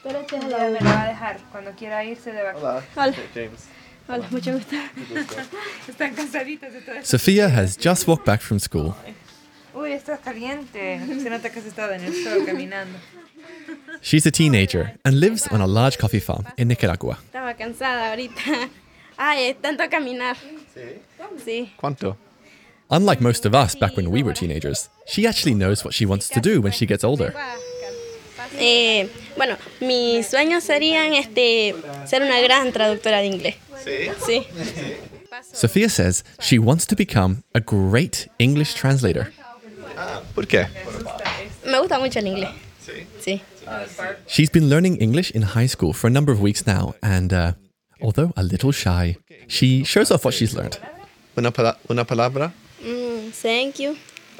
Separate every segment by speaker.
Speaker 1: Ya me la va a dejar. Cuando quiera irse de vacaciones.
Speaker 2: Hola.
Speaker 3: James.
Speaker 2: Hola, mucho gusto.
Speaker 1: Están cansaditas de todo esto.
Speaker 4: Sophia has just walked back from school.
Speaker 1: Uy, está caliente. Se nota que has estado en el sol caminando.
Speaker 4: She's a teenager and lives on a large coffee farm in Nicaragua.
Speaker 2: Estaba cansada ahorita. Ay, es tanto caminar. Sí.
Speaker 3: ¿Cuánto?
Speaker 4: Unlike most of us back when we were teenagers, she actually knows what she wants to do when she gets older.
Speaker 2: Bueno, mis sueños serían ser una gran traductora de inglés. Sí.
Speaker 4: Sophia says she wants to become a great English translator.
Speaker 3: ¿Por qué?
Speaker 2: Me gusta mucho el inglés. Sí.
Speaker 4: She's been learning English in high school for a number of weeks now, and although a little shy, she shows off what she's learned.
Speaker 3: Una palabra?
Speaker 2: Thank you.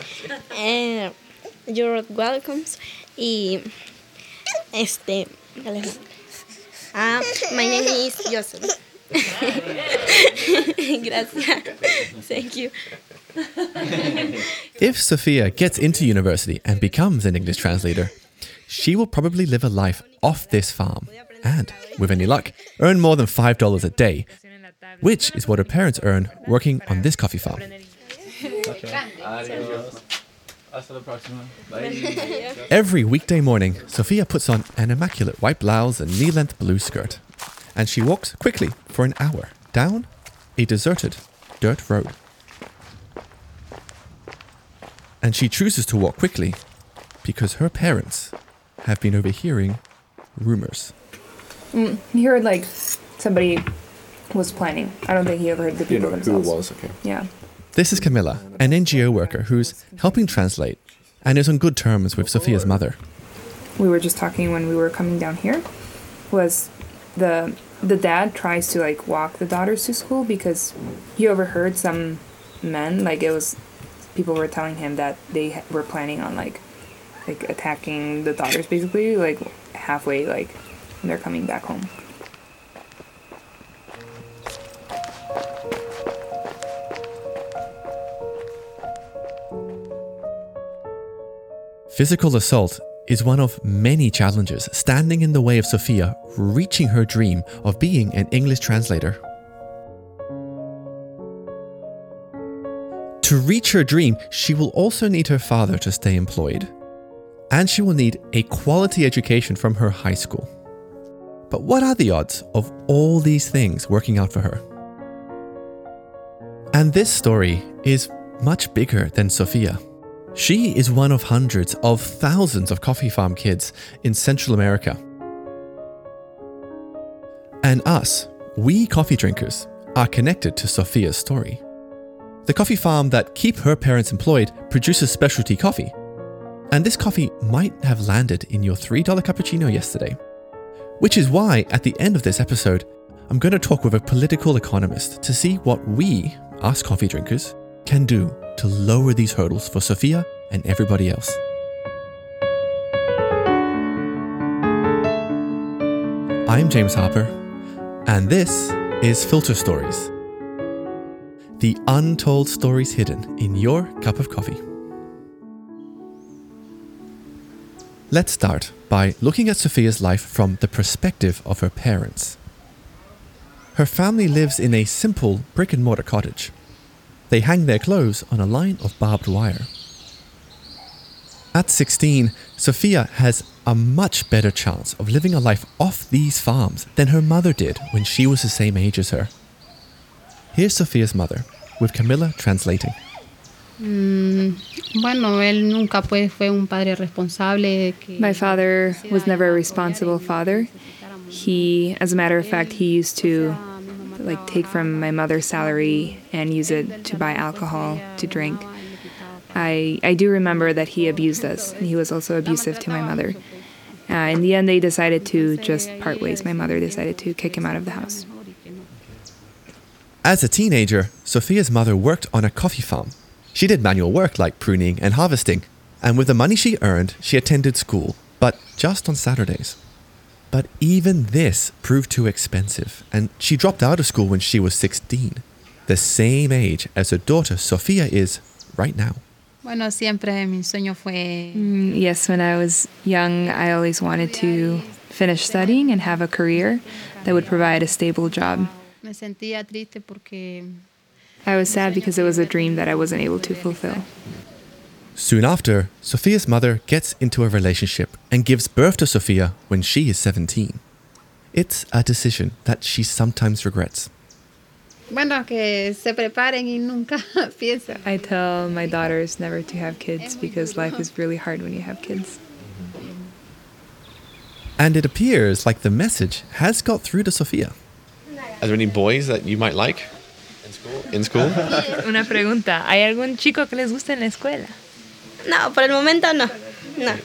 Speaker 2: You're welcome. Y my name is Joseph. Gracias. Thank you.
Speaker 4: If Sophia gets into university and becomes an English translator, she will probably live a life off this farm and, with any luck, earn more than $5 a day, which is what her parents earn working on this coffee farm. Every weekday morning, Sophia puts on an immaculate white blouse and knee-length blue skirt, and she walks quickly for an hour down a deserted dirt road. And she chooses to walk quickly because her parents have been overhearing rumors.
Speaker 5: He heard like somebody was planning. I don't think he ever heard the people themselves.
Speaker 3: Who it was, okay.
Speaker 5: Yeah.
Speaker 4: This is Camilla, an NGO worker who's helping translate and is on good terms with Sophia's mother.
Speaker 5: We were just talking when we were coming down here. Was the dad tries to like walk the daughters to school because he overheard some men, like it was people were telling him that they were planning on like attacking the daughters basically, like halfway like when they're coming back home.
Speaker 4: Physical assault is one of many challenges standing in the way of Sophia reaching her dream of being an English translator. To reach her dream, she will also need her father to stay employed, and she will need a quality education from her high school. But what are the odds of all these things working out for her? And this story is much bigger than Sophia. She is one of hundreds of thousands of coffee farm kids in Central America. And us, we coffee drinkers, are connected to Sophia's story. The coffee farm that keep her parents employed produces specialty coffee. And this coffee might have landed in your $3 cappuccino yesterday. Which is why, at the end of this episode, I'm going to talk with a political economist to see what we, us coffee drinkers, can do to lower these hurdles for Sophia and everybody else. I'm James Harper, and this is Filter Stories, the untold stories hidden in your cup of coffee. Let's start by looking at Sophia's life from the perspective of her parents. Her family lives in a simple brick-and-mortar cottage. They hang their clothes on a line of barbed wire. At 16, Sophia has a much better chance of living a life off these farms than her mother did when she was the same age as her. Here's Sophia's mother, with Camilla translating.
Speaker 6: Bueno, él nunca fue un padre responsable.
Speaker 5: My father was never a responsible father. He, as a matter of fact, he used to like take from my mother's salary and use it to buy alcohol to drink. I do remember that he abused us. He was also abusive to my mother. In the end, they decided to just part ways. My mother decided to kick him out of the house.
Speaker 4: As a teenager, Sophia's mother worked on a coffee farm. She did manual work like pruning and harvesting, and with the money she earned, she attended school, but just on Saturdays. But even this proved too expensive, and she dropped out of school when she was 16, the same age as her daughter Sophia is right now.
Speaker 6: Bueno, siempre mi sueño fue...
Speaker 5: Yes, when I was young, I always wanted to finish studying and have a career that would provide a stable job.
Speaker 6: Me sentía triste porque
Speaker 5: I was sad because it was a dream that I wasn't able to fulfill.
Speaker 4: Soon after, Sofia's mother gets into a relationship and gives birth to Sofia when she is 17. It's a decision that she sometimes regrets.
Speaker 6: bueno, que se preparen y nunca piensen.
Speaker 5: I tell my daughters never to have kids because life is really hard when you have kids.
Speaker 4: And it appears like the message has got through to Sofia.
Speaker 3: Are there any boys that you might like in school?
Speaker 1: Una pregunta. ¿Hay algún chico que les guste en la escuela?
Speaker 2: No, por el momento no. No.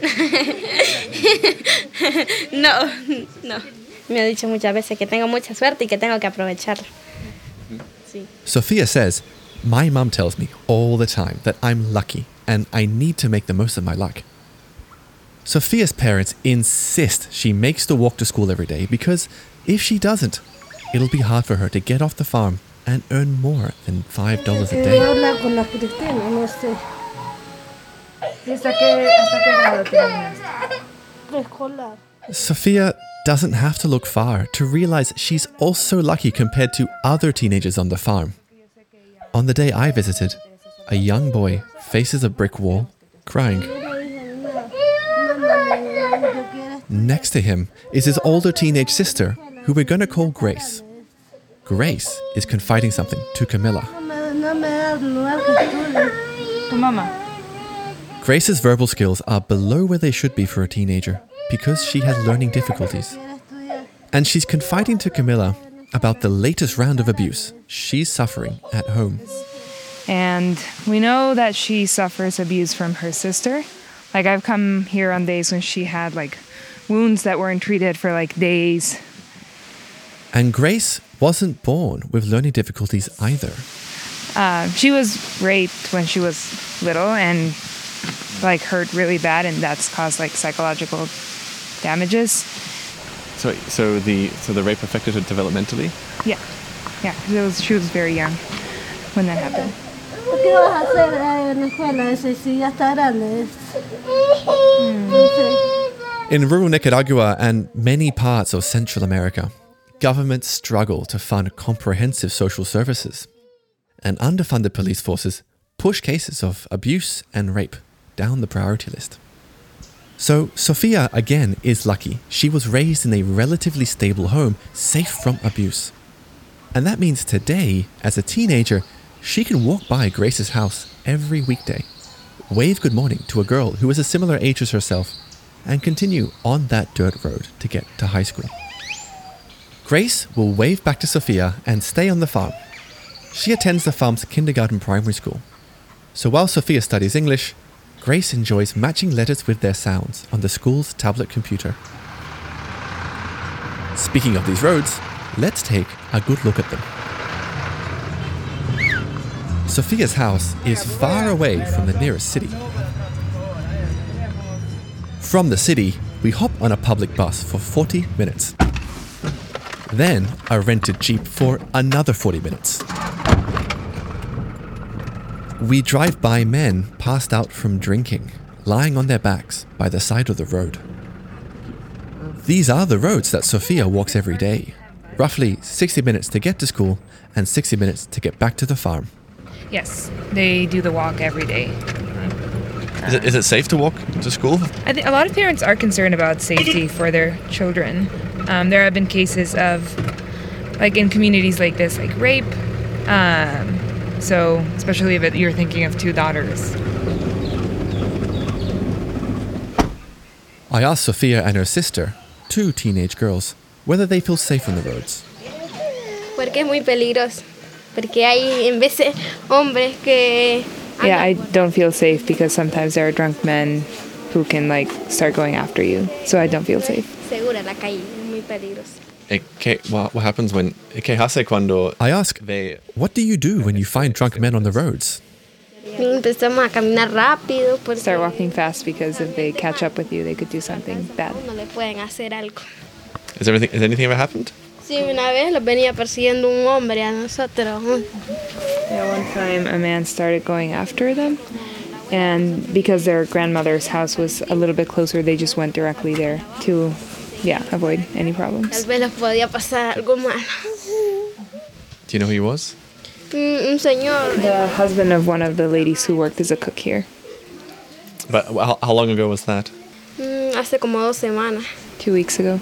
Speaker 2: No. Me ha dicho muchas veces que tengo mucha suerte y que tengo que aprovecharla. Sí.
Speaker 4: Sofia says, "My mum tells me all the time that I'm lucky and I need to make the most of my luck." Sofia's parents insist she makes the walk to school every day because if she doesn't, it'll be hard for her to get off the farm and earn more than $5 a day. Sofia doesn't have to look far to realize she's also lucky compared to other teenagers on the farm. On the day I visited, a young boy faces a brick wall, crying. Next to him is his older teenage sister, who we're going to call Grace. Grace is confiding something to Camilla.
Speaker 1: Tu mamá.
Speaker 4: Grace's verbal skills are below where they should be for a teenager because she has learning difficulties. And she's confiding to Camilla about the latest round of abuse she's suffering at home.
Speaker 5: And we know that she suffers abuse from her sister. Like, I've come here on days when she had like wounds that weren't treated for like days.
Speaker 4: And Grace wasn't born with learning difficulties either.
Speaker 5: She was raped when she was little and like hurt really bad, and that's caused like psychological damages.
Speaker 3: So the rape affected her developmentally?
Speaker 5: Yeah, because she was very young when that happened.
Speaker 4: In rural Nicaragua and many parts of Central America, governments struggle to fund comprehensive social services, and underfunded police forces push cases of abuse and rape down the priority list. So Sofia, again, is lucky. She was raised in a relatively stable home, safe from abuse. And that means today, as a teenager, she can walk by Grace's house every weekday, wave good morning to a girl who is a similar age as herself, and continue on that dirt road to get to high school. Grace will wave back to Sofia and stay on the farm. She attends the farm's kindergarten primary school. So while Sofia studies English, Grace enjoys matching letters with their sounds on the school's tablet computer. Speaking of these roads, let's take a good look at them. Sofia's house is far away from the nearest city. From the city, we hop on a public bus for 40 minutes. Then a rented Jeep for another 40 minutes. We drive by men passed out from drinking, lying on their backs by the side of the road. These are the roads that Sofia walks every day. Roughly 60 minutes to get to school and 60 minutes to get back to the farm.
Speaker 5: Yes, they do the walk every day.
Speaker 3: Is it safe to walk to school?
Speaker 5: I think a lot of parents are concerned about safety for their children. There have been cases of, like in communities like this, like rape. So especially if you're thinking of two daughters.
Speaker 4: I asked Sofia and her sister, two teenage girls, whether they feel safe on the roads.
Speaker 2: Porque es muy peligroso. Porque hay en veces hombres que...
Speaker 5: Yeah, I don't feel safe because sometimes there are drunk men who can like start going after you. So I don't feel safe.
Speaker 2: Segura la calle, es muy peligroso.
Speaker 3: What happens when... ¿Qué hace cuando...
Speaker 4: I ask, what do you do when you find drunk men on the roads?
Speaker 2: Empezamos a caminar rápido.
Speaker 5: Start walking fast because if they catch up with you, they could do something bad.
Speaker 2: No le pueden hacer algo.
Speaker 3: Has anything ever happened?
Speaker 2: Sí, una vez los venía persiguiendo un hombre a nosotros.
Speaker 5: Yeah, one time a man started going after them, and because their grandmother's house was a little bit closer, they just went directly there to avoid any problems.
Speaker 2: Tal vez les podía pasar algo malo.
Speaker 3: Do you know who he was?
Speaker 2: Un señor.
Speaker 5: The husband of one of the ladies who worked as a cook here.
Speaker 3: But how long ago was that?
Speaker 2: Hace como 2 semanas.
Speaker 5: 2 weeks ago.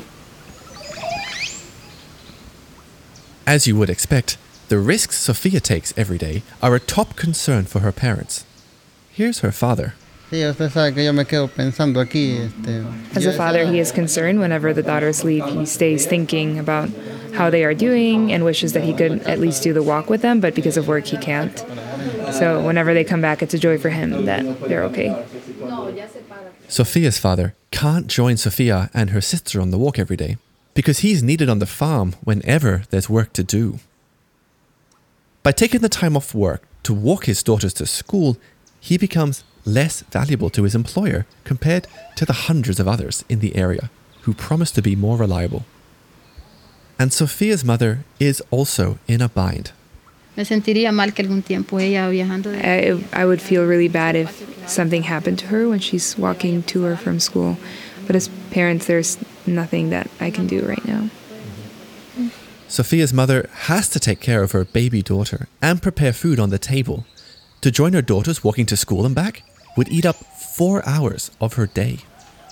Speaker 4: As you would expect, the risks Sofia takes every day are a top concern for her parents. Here's her father.
Speaker 7: Sí, usted sabe que yo me quedo pensando aquí.
Speaker 5: As a father, he is concerned whenever the daughters leave. He stays thinking about how they are doing and wishes that he could at least do the walk with them, but because of work, he can't. So whenever they come back, it's a joy for him that they're okay.
Speaker 4: Sofia's father can't join Sofia and her sister on the walk every day because he's needed on the farm whenever there's work to do. By taking the time off work to walk his daughters to school, he becomes less valuable to his employer compared to the hundreds of others in the area who promise to be more reliable. And Sofia's mother is also in a bind.
Speaker 6: Me sentiría mal que algún tiempo ella viajando.
Speaker 5: I would feel really bad if something happened to her when she's walking to or from school. But as parents, there's nothing that I can do right now.
Speaker 4: Sofia's mother has to take care of her baby daughter and prepare food on the table. To join her daughters walking to school and back would eat up 4 hours of her day.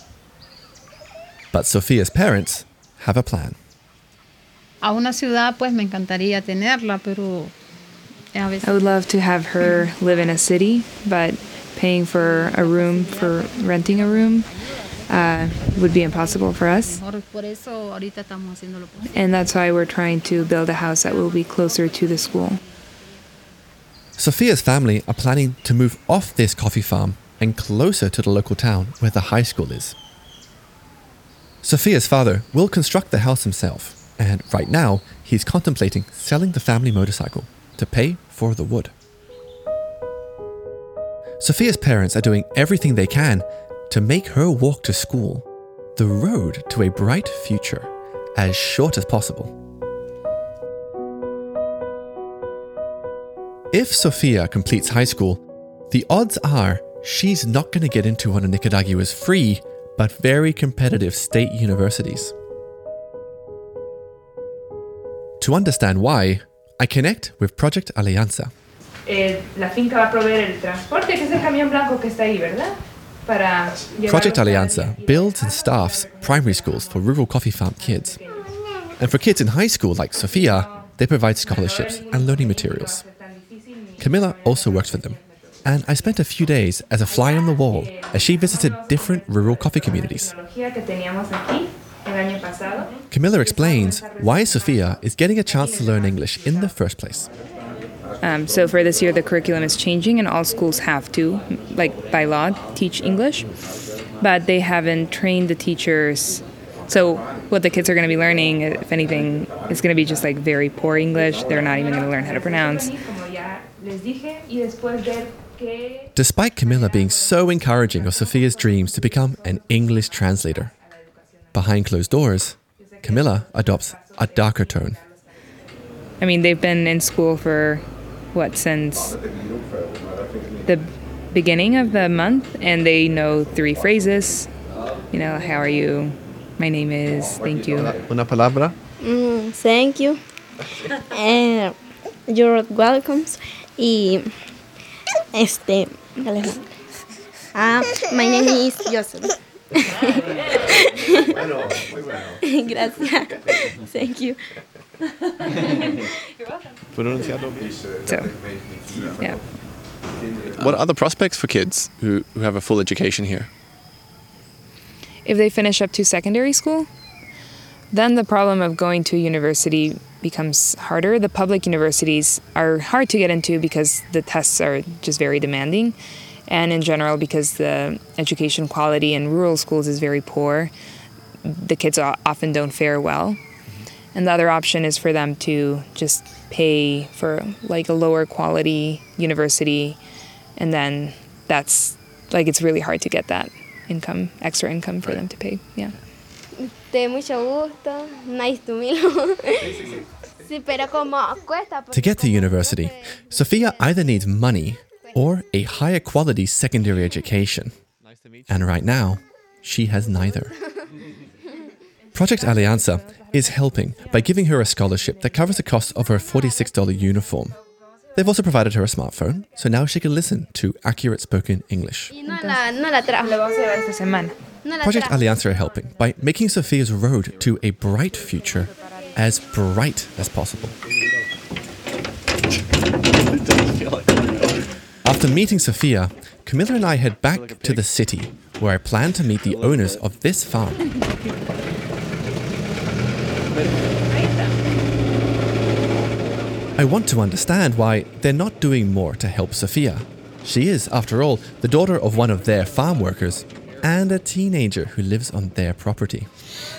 Speaker 4: But Sofia's parents have a plan.
Speaker 6: A una ciudad pues me encantaría tenerla, pero a veces
Speaker 5: I would love to have her live in a city, but paying for a room, for renting a room, would be impossible for us.
Speaker 6: por eso ahorita estamos haciendo lo posible.
Speaker 5: And that's why we're trying to build a house that will be closer to the school.
Speaker 4: Sofia's family are planning to move off this coffee farm and closer to the local town where the high school is. Sofia's father will construct the house himself, and right now he's contemplating selling the family motorcycle to pay for the wood. Sofia's parents are doing everything they can to make her walk to school, the road to a bright future, as short as possible. If Sofia completes high school, the odds are she's not going to get into one of Nicaragua's free but very competitive state universities. To understand why, I connect with Project Alianza.
Speaker 5: La finca va a proveer el transporte, que es el camión blanco que está ahí, ¿verdad?
Speaker 4: Project Alianza builds and staffs primary schools for rural coffee farm kids. And for kids in high school like Sofia, they provide scholarships and learning materials. Camila also works for them, and I spent a few days as a fly on the wall as she visited different rural coffee communities. Camila explains why Sofia is getting a chance to learn English in the first place.
Speaker 5: So for this year, the curriculum is changing, and all schools have to, like by law, teach English. But they haven't trained the teachers. So what the kids are going to be learning, if anything, is going to be just like very poor English. They're not even going to learn how to pronounce.
Speaker 4: Despite Camila being so encouraging of Sofia's dreams to become an English translator, behind closed doors, Camila adopts a darker tone.
Speaker 5: I mean, they've been in school for, since the beginning of the month, and they know 3 phrases. You know, how are you? My name is, thank you.
Speaker 3: Una palabra?
Speaker 2: Thank you. You're welcome. Y my name is Joseph. Gracias. Thank you.
Speaker 5: So, yeah.
Speaker 3: What are the prospects for kids who have a full education here?
Speaker 5: If they finish up to secondary school, then the problem of going to university becomes harder. The public universities are hard to get into because the tests are just very demanding, and in general because the education quality in rural schools is very poor. The kids often don't fare well. And the other option is for them to just pay for like a lower quality university, and then that's like it's really hard to get that income, extra income for them to pay. Yeah.
Speaker 2: Mucho gusto. Nice to meet you.
Speaker 4: To get to university, Sofia either needs money or a higher quality secondary education. And right now, she has neither. Project Alianza is helping by giving her a scholarship that covers the cost of her $46 uniform. They've also provided her a smartphone, so now she can listen to accurate spoken English.
Speaker 2: No la trajo.
Speaker 1: La vamos a llevar esta semana.
Speaker 4: Project Alianza are helping by making Sofia's road to a bright future as bright as possible. After meeting Sofia, Camilla and I head back to the city, where I plan to meet the owners of this farm. I want to understand why they're not doing more to help Sofia. She is, after all, the daughter of one of their farm workers and a teenager who lives on their property.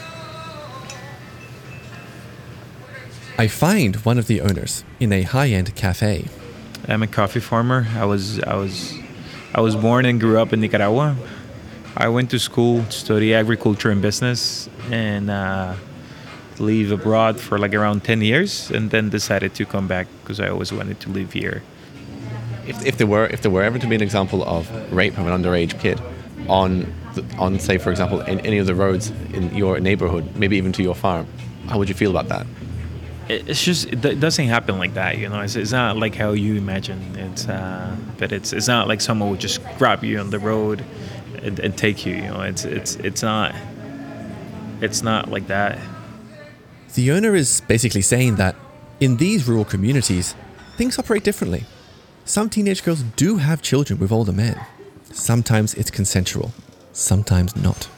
Speaker 4: I find one of the owners in a high-end cafe.
Speaker 8: I'm a coffee farmer. I was born and grew up in Nicaragua. I went to school to study agriculture and business and live abroad for like around 10 years and then decided to come back because I always wanted to live here.
Speaker 3: If there were ever to be an example of rape of an underage kid on say, for example, in any of the roads in your neighborhood, maybe even to your farm, how would you feel about that?
Speaker 8: It's just, it doesn't happen like that, you know. It's not like how you imagine. But it's not like someone would just grab you on the road and take you, you know. It's not like that.
Speaker 4: The owner is basically saying that in these rural communities, things operate differently. Some teenage girls do have children with older men. Sometimes it's consensual, sometimes not.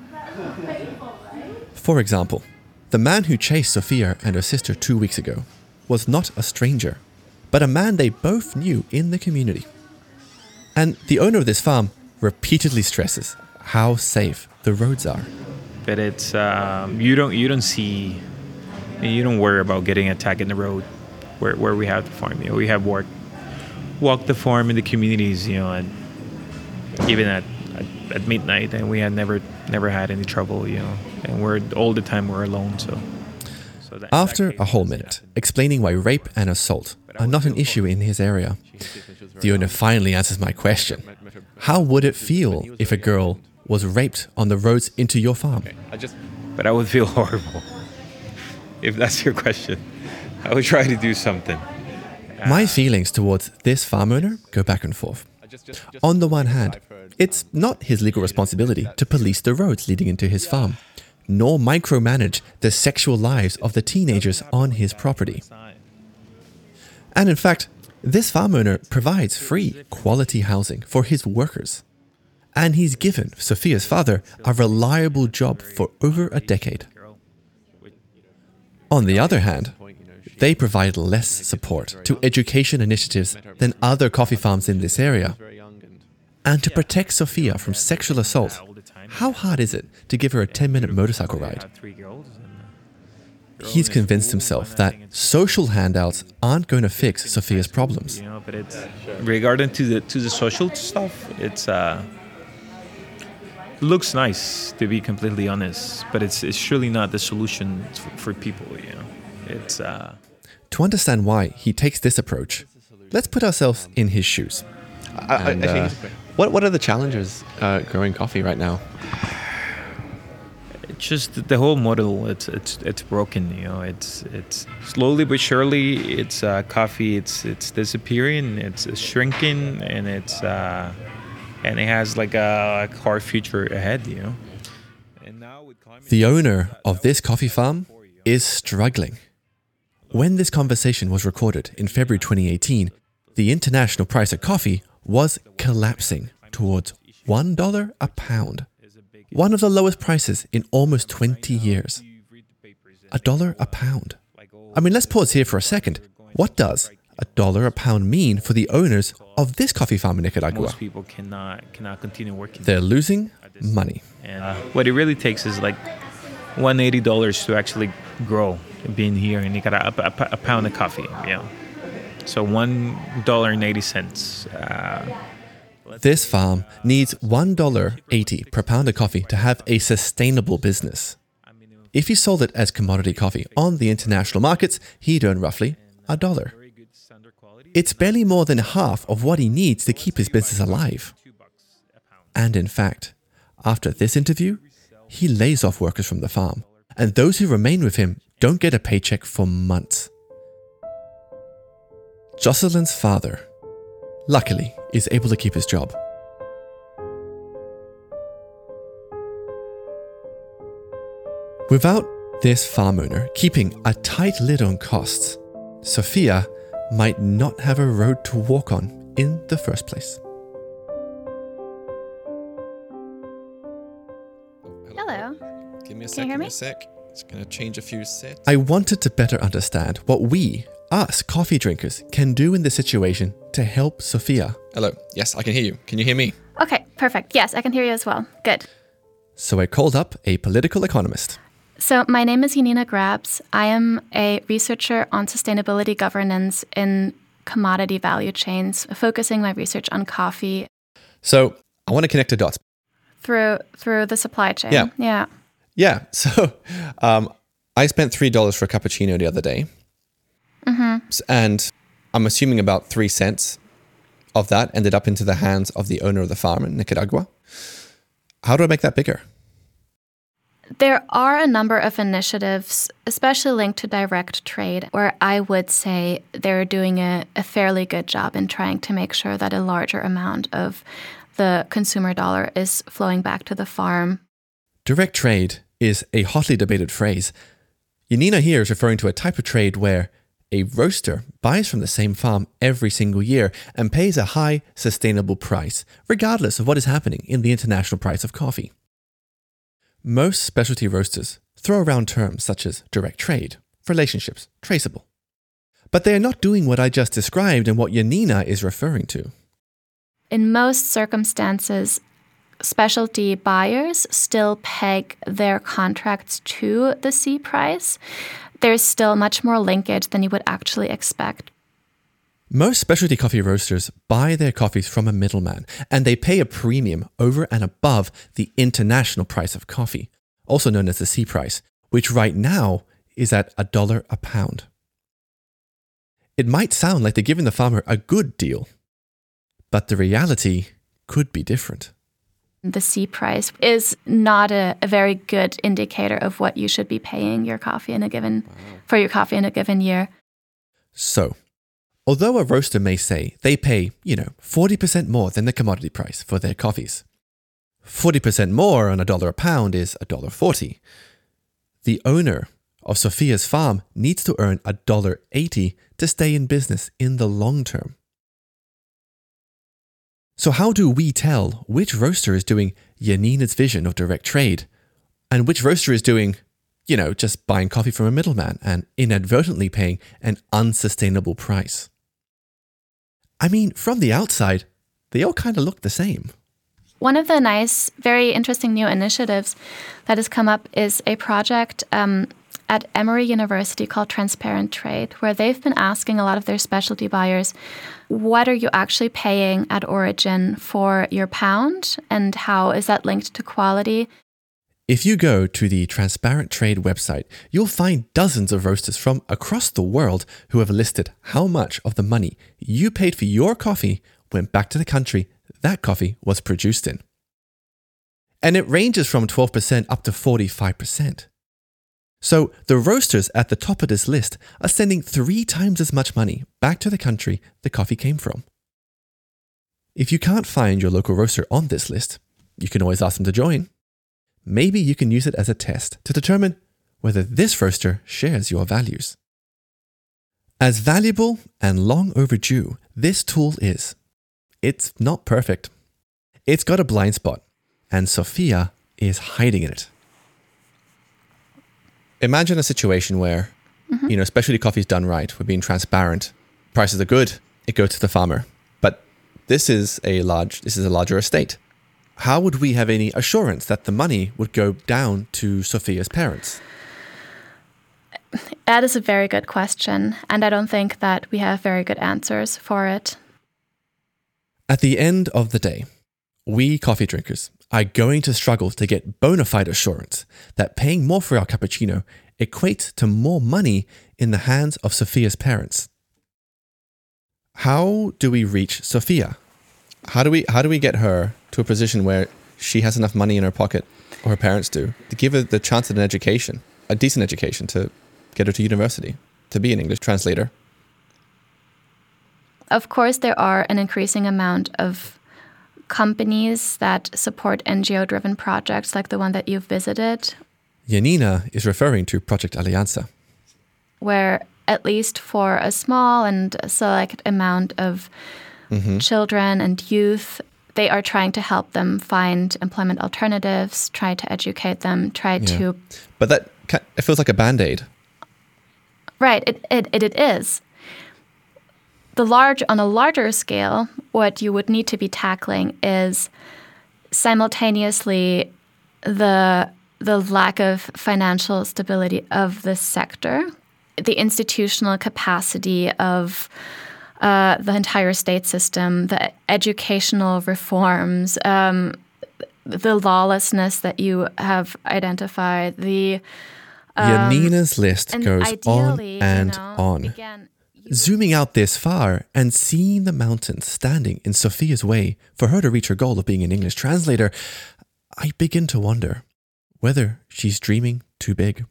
Speaker 4: For example, the man who chased Sofia and her sister 2 weeks ago was not a stranger, but a man they both knew in the community. And the owner of this farm repeatedly stresses how safe the roads are.
Speaker 8: But it's you don't worry about getting attacked in the road where we have the farm. You know, we have walk the farm in the communities, you know, and even at midnight, and we had never had any trouble, you know, and all the time we're alone. So
Speaker 4: after a whole minute explaining why rape and assault are not an issue in his area, the owner finally answers my question. How would it feel if a girl was raped on the roads into your farm?
Speaker 8: But I would feel horrible. If that's your question, I would try to do something.
Speaker 4: My feelings towards this farm owner go back and forth. On the one hand, it's not his legal responsibility to police the roads leading into his farm, nor micromanage the sexual lives of the teenagers on his property. And in fact, this farm owner provides free, quality housing for his workers. And he's given Sofia's father a reliable job for over a decade. On the other hand, they provide less support to education initiatives than other coffee farms in this area. And to protect Sofia from sexual assault, how hard is it to give her a 10-minute motorcycle ride? He's convinced himself that social handouts aren't going to fix Sofia's problems.
Speaker 8: You know, but it's regarding to the social stuff, it's looks nice, to be completely honest, but it's surely not the solution for people, you know. It's
Speaker 4: To understand why he takes this approach, let's put ourselves in his shoes.
Speaker 3: What are the challenges growing coffee right now?
Speaker 8: It's just the whole model. It's broken, you know. It's slowly but surely. It's coffee. It's disappearing. It's shrinking, and and it has like a hard future ahead, you know. And now with
Speaker 4: the owner of this coffee farm is struggling. When this conversation was recorded in February 2018, the international price of coffee was collapsing towards $1 a pound, one of the lowest prices in almost 20 years. $1 a pound. I mean, let's pause here for a second. What does $1 a pound mean for the owners of this coffee farm in Nicaragua?
Speaker 8: most people cannot continue working.
Speaker 4: They're losing money.
Speaker 8: And what it really takes is like $180 to actually grow being here in Nicaragua, a pound of coffee, you know. So $1.80.
Speaker 4: This farm needs $1.80 per pound of coffee to have a sustainable business. If he sold it as commodity coffee on the international markets, he'd earn roughly $1. It's barely more than half of what he needs to keep his business alive. And in fact, after this interview, he lays off workers from the farm and those who remain with him don't get a paycheck for months. Jocelyn's father, luckily, is able to keep his job. Without this farm owner keeping a tight lid on costs, Sofia might not have a road to walk on in the first place.
Speaker 2: Hello.
Speaker 3: Give me a
Speaker 2: Can
Speaker 3: sec,
Speaker 2: you hear
Speaker 3: give me
Speaker 2: me?
Speaker 3: a sec. It's going to change a few sets.
Speaker 4: I wanted to better understand what we, us coffee drinkers, can do in this situation to help Sofia.
Speaker 3: Hello. Yes, I can hear you. Can you hear me?
Speaker 2: Okay, perfect. Yes, I can hear you as well. Good.
Speaker 4: So I called up a political economist.
Speaker 2: So my name is Janina Grabs. I am a researcher on sustainability governance in commodity value chains, focusing my research on coffee
Speaker 4: So I want to connect the dots.
Speaker 2: through the supply chain.
Speaker 4: Yeah. Yeah, so I spent $3 for a cappuccino the other day. And I'm assuming about 3 cents of that ended up into the hands of the owner of the farm in Nicaragua. How do I make that bigger?
Speaker 2: There are a number of initiatives, especially linked to direct trade, where I would say they're doing a fairly good job in trying to make sure that a larger amount of the consumer dollar is flowing back to the farm.
Speaker 4: Direct trade is a hotly debated phrase. Janina here is referring to a type of trade where a roaster buys from the same farm every single year and pays a high, sustainable price, regardless of what is happening in the international price of coffee. Most specialty roasters throw around terms such as direct trade, relationships, traceable. But they are not doing what I just described and what Janina is referring to.
Speaker 2: In most circumstances, specialty buyers still peg their contracts to the C price. There's still much more linkage than you would actually expect.
Speaker 4: Most specialty coffee roasters buy their coffees from a middleman, and they pay a premium over and above the international price of coffee, also known as the C price, which right now is at $1 a pound. It might sound like they're giving the farmer a good deal, but the reality could be different.
Speaker 2: The C price is not a very good indicator of what you should be paying your coffee for your coffee in a given year.
Speaker 4: So, although a roaster may say they pay, 40% more than the commodity price for their coffees, 40% more on $1 a pound is $1.40. The owner of Sofia's farm needs to earn $1.80 to stay in business in the long term. So how do we tell which roaster is doing Janina's vision of direct trade and which roaster is doing, just buying coffee from a middleman and inadvertently paying an unsustainable price? I mean, from the outside, they all kind of look the same.
Speaker 2: One of the nice, very interesting new initiatives that has come up is a project at Emory University called Transparent Trade, where they've been asking a lot of their specialty buyers, what are you actually paying at origin for your pound, and how is that linked to quality?
Speaker 4: If you go to the Transparent Trade website, you'll find dozens of roasters from across the world who have listed how much of the money you paid for your coffee went back to the country that coffee was produced in. And it ranges from 12% up to 45%. So the roasters at the top of this list are sending 3 times as much money back to the country the coffee came from. If you can't find your local roaster on this list, you can always ask them to join. Maybe you can use it as a test to determine whether this roaster shares your values. As valuable and long overdue this tool is, it's not perfect. It's got a blind spot, and Sofia is hiding in it. Imagine a situation where, specialty coffee is done right. We're being transparent. Prices are good. It goes to the farmer. But this is a larger estate. How would we have any assurance that the money would go down to Sofia's parents?
Speaker 2: That is a very good question, and I don't think that we have very good answers for it.
Speaker 4: At the end of the day, we coffee drinkers are going to struggle to get bona fide assurance that paying more for our cappuccino equates to more money in the hands of Sofia's parents. How do we reach Sofia? How do we get her to a position where she has enough money in her pocket, or her parents do, to give her the chance of an education? a decent education to get her to university, to be an English translator.
Speaker 2: Of course, there are an increasing amount of companies that support NGO-driven projects like the one that you've visited.
Speaker 4: Janina is referring to Project Alianza,
Speaker 2: where at least for a small and select amount of children and youth, they are trying to help them find employment alternatives, try to educate them, try to...
Speaker 4: But it feels like a Band-Aid.
Speaker 2: Right, it is. On a larger scale, what you would need to be tackling is simultaneously the lack of financial stability of the sector, the institutional capacity of the entire state system, the educational reforms, the lawlessness that you have identified,
Speaker 4: Janina's list goes on and on.
Speaker 2: Again,
Speaker 4: Zooming out this far and seeing the mountains standing in Sofia's way for her to reach her goal of being an English translator, I begin to wonder whether she's dreaming too big.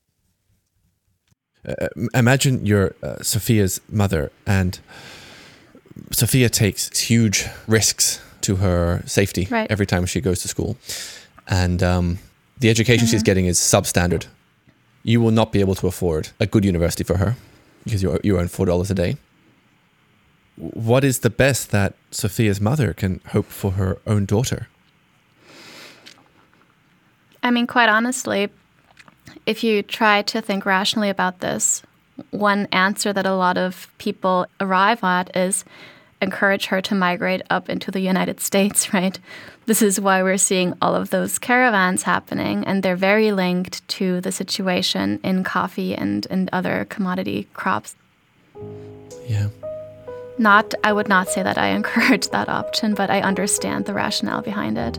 Speaker 4: Imagine you're Sofia's mother, and Sofia takes huge risks to her safety every time she goes to school. And the education she's getting is substandard. You will not be able to afford a good university for her because you earn $4 a day. What is the best that Sofia's mother can hope for her own daughter?
Speaker 2: I mean, quite honestly, if you try to think rationally about this, one answer that a lot of people arrive at is encourage her to migrate up into the United States, right? This is why we're seeing all of those caravans happening, and they're very linked to the situation in coffee and other commodity crops.
Speaker 4: Yeah.
Speaker 2: I would not say that I encourage that option, but I understand the rationale behind it.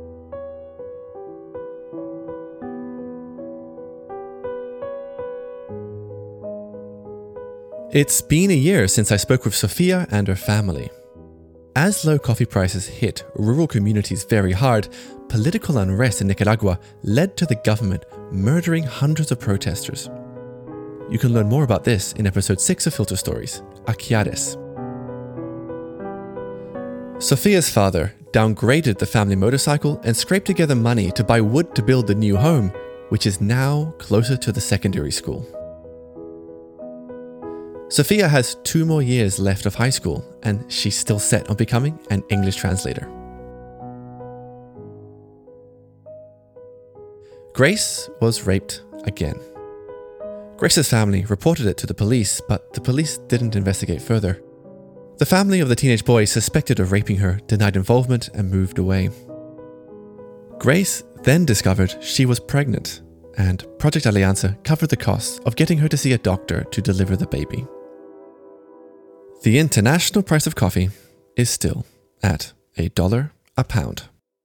Speaker 4: It's been a year since I spoke with Sofia and her family. As low coffee prices hit rural communities very hard, political unrest in Nicaragua led to the government murdering hundreds of protesters. You can learn more about this in episode 6 of Filter Stories, Aquiares. Sofia's father downgraded the family motorcycle and scraped together money to buy wood to build the new home, which is now closer to the secondary school. Sofia has 2 more years left of high school, and she's still set on becoming an English translator. Grace was raped again. Grace's family reported it to the police, but the police didn't investigate further. The family of the teenage boy suspected of raping her denied involvement and moved away. Grace then discovered she was pregnant, and Project Alianza covered the costs of getting her to see a doctor to deliver the baby. The international price of coffee is still at $1 a pound.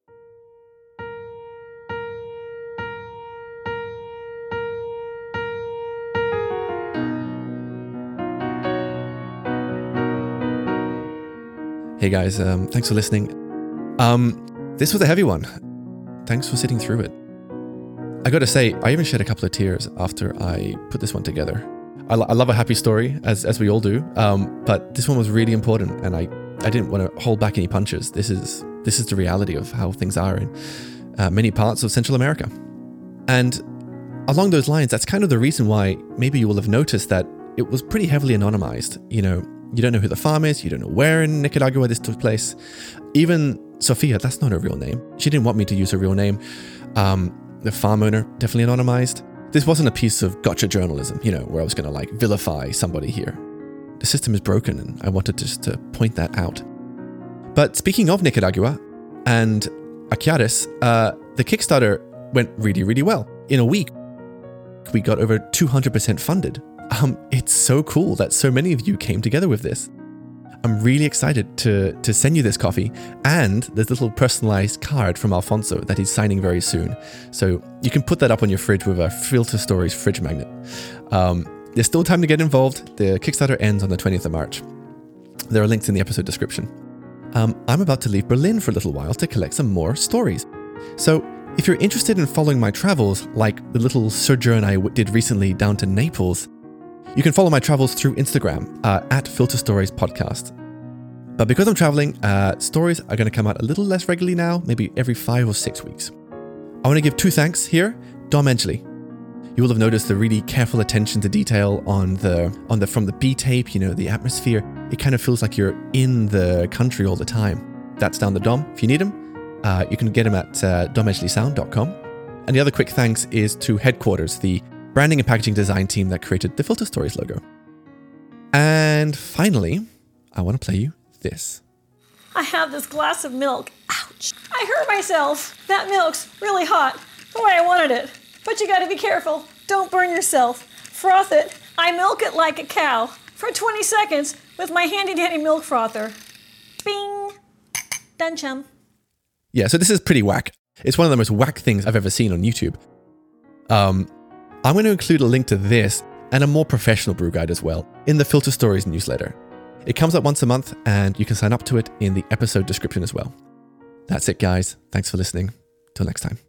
Speaker 4: Hey guys, thanks for listening. This was a heavy one. Thanks for sitting through it. I gotta say, I even shed a couple of tears after I put this one together. I love a happy story, as we all do, but this one was really important, and I didn't want to hold back any punches. This is the reality of how things are in many parts of Central America. And along those lines, that's kind of the reason why maybe you will have noticed that it was pretty heavily anonymized. You know, you don't know who the farm is, you don't know where in Nicaragua this took place. Even Sofia, that's not her real name. She didn't want me to use her real name. The farm owner, definitely anonymized. This wasn't a piece of gotcha journalism, where I was going to vilify somebody here. The system is broken, and I wanted just to point that out. But speaking of Nicaragua and Aquiares, the Kickstarter went really, really well. In a week, we got over 200% funded. It's so cool that so many of you came together with this. I'm really excited to send you this coffee and this little personalized card from Alfonso that he's signing very soon. So you can put that up on your fridge with a Filter Stories fridge magnet. There's still time to get involved. The Kickstarter ends on the 20th of March. There are links in the episode description. I'm about to leave Berlin for a little while to collect some more stories. So If you're interested in following my travels, like the little sojourn I did recently down to Naples, you can follow my travels through Instagram at Filter Stories Podcast. But because I'm traveling, stories are going to come out a little less regularly now, maybe every 5 or 6 weeks. I want to give 2 thanks here. Dom Edgley. You will have noticed the really careful attention to detail on the from the B tape, the atmosphere. It kind of feels like you're in the country all the time. That's down the Dom. If you need him, you can get him at domedgleysound.com. And the other quick thanks is to Headquarters, the branding and packaging design team that created the Filter Stories logo. And finally, I want to play you this.
Speaker 9: I have this glass of milk. Ouch! I hurt myself. That milk's really hot. The way I wanted it. But you gotta be careful. Don't burn yourself. Froth it. I milk it like a cow for 20 seconds with my handy-dandy milk frother. Bing! Done, chum.
Speaker 4: Yeah, so this is pretty whack. It's one of the most whack things I've ever seen on YouTube. I'm going to include a link to this and a more professional brew guide as well in the Filter Stories newsletter. It comes out once a month and you can sign up to it in the episode description as well. That's it, guys. Thanks for listening. Till next time.